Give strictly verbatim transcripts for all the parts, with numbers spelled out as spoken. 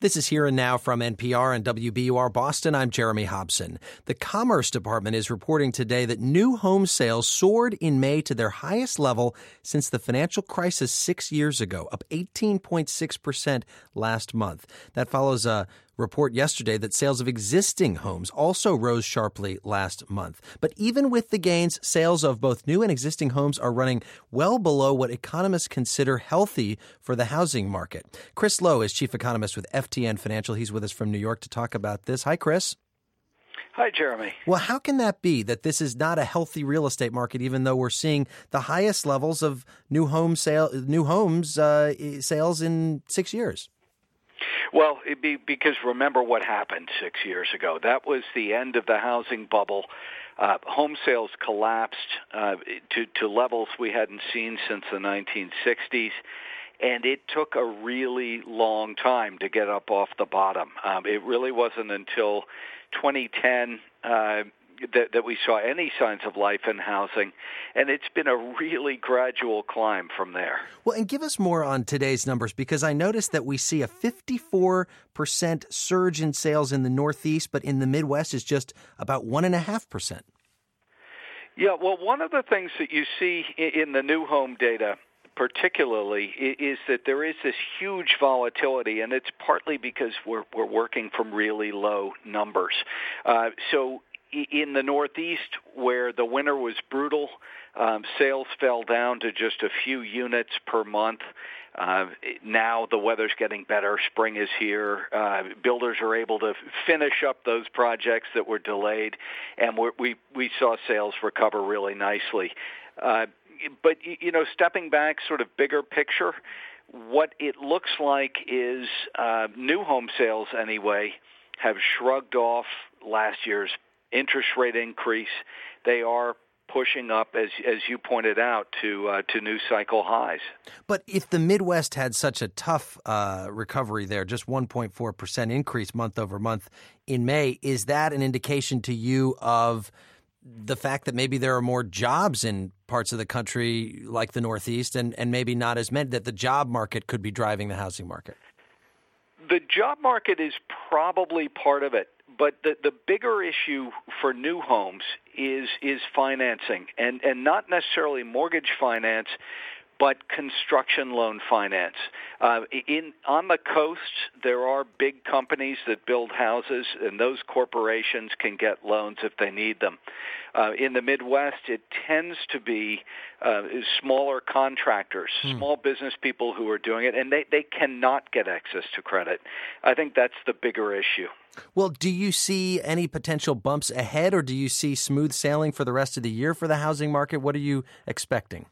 This is Here and Now from N P R and W B U R Boston. I'm Jeremy Hobson. The Commerce Department is reporting today that new home sales soared in May to their highest level since the financial crisis six years ago, up eighteen point six percent last month. That follows a report yesterday that sales of existing homes also rose sharply last month. But even with the gains, sales of both new and existing homes are running well below what economists consider healthy for the housing market. Chris Lowe is chief economist with F T N Financial. He's with us from New York to talk about this. Hi, Chris. Hi, Jeremy. Well, how can that be that this is not a healthy real estate market, even though we're seeing the highest levels of new home sale, new homes uh, sales in six years? Well, it'd be because remember what happened six years ago. That was the end of the housing bubble. Uh, home sales collapsed uh, to, to levels we hadn't seen since the nineteen sixties. And it took a really long time to get up off the bottom. Um, it really wasn't until twenty ten uh, that, that we saw any signs of life in housing, and it's been a really gradual climb from there. Well, and give us more on today's numbers, because I noticed that we see a fifty-four percent surge in sales in the Northeast, but in the Midwest is just about one point five percent. Yeah, well, one of the things that you see in the new home data particularly is that there is this huge volatility, and it's partly because we're we're working from really low numbers. Uh, so in the Northeast, where the winter was brutal, um, sales fell down to just a few units per month. Uh, now the weather's getting better. Spring is here. Uh, builders are able to finish up those projects that were delayed, and we're, we we saw sales recover really nicely. Uh, But, you know, stepping back, sort of bigger picture, what it looks like is uh, new home sales, anyway, have shrugged off last year's interest rate increase. They are pushing up, as as you pointed out, to uh, to new cycle highs. But if the Midwest had such a tough uh, recovery there, just one point four percent increase month over month in May, is that an indication to you of the fact that maybe there are more jobs in parts of the country like the Northeast and, and maybe not as many, that the job market could be driving the housing market? The job market is probably part of it, but the, the bigger issue for new homes is is financing, and, and not necessarily mortgage finance, but construction loan finance. Uh, in on the coast, there are big companies that build houses, and those corporations can get loans if they need them. Uh, in the Midwest, it tends to be uh, smaller contractors, hmm. small business people who are doing it, and they, they cannot get access to credit. I think that's the bigger issue. Well, do you see any potential bumps ahead, or do you see smooth sailing for the rest of the year for the housing market? What are you expecting?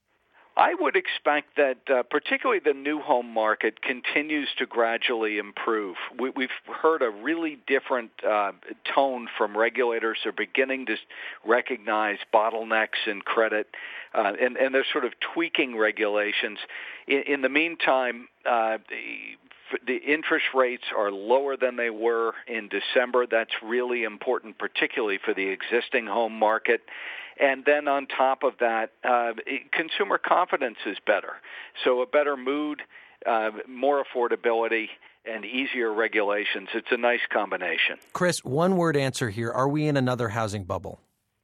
I would expect that uh, particularly the new home market continues to gradually improve. We, we've heard a really different uh, tone from regulators. They're beginning to recognize bottlenecks in credit, uh, and, and they're sort of tweaking regulations. In, in the meantime, uh, the, the interest rates are lower than they were in December. That's really important, particularly for the existing home market. And then on top of that, uh, consumer confidence is better. So a better mood, uh, more affordability, and easier regulations. It's a nice combination. Chris, one-word answer here. Are we in another housing bubble?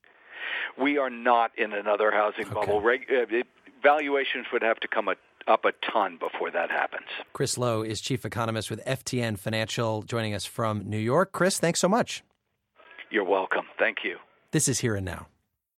We are not in another housing okay. bubble. Reg- uh, it, valuations would have to come a, up a ton before that happens. Chris Lowe is chief economist with F T N Financial, joining us from New York. Chris, thanks so much. You're welcome. Thank you. This is Here and Now.